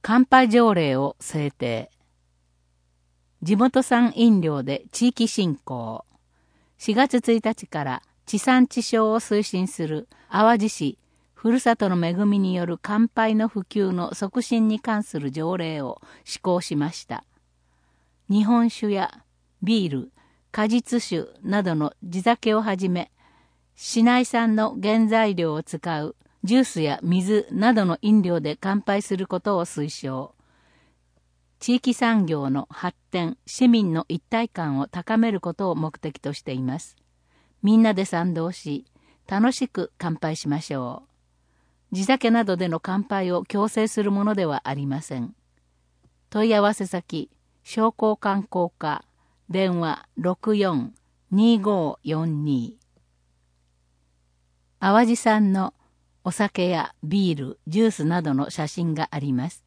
乾杯条例を制定。地元産飲料で地域振興。4月1日から地産地消を推進する淡路市ふるさとの恵みによる乾杯の普及の促進に関する条例を施行しました。日本酒やビール、果実酒などの地酒をはじめ、市内産の原材料を使うジュースや水などの飲料で乾杯することを推奨。地域産業の発展、市民の一体感を高めることを目的としています。みんなで賛同し、楽しく乾杯しましょう。地酒などでの乾杯を強制するものではありません。問い合わせ先、商工観光課、電話64-2542。淡路産のお酒やビール、ジュースなどの写真があります。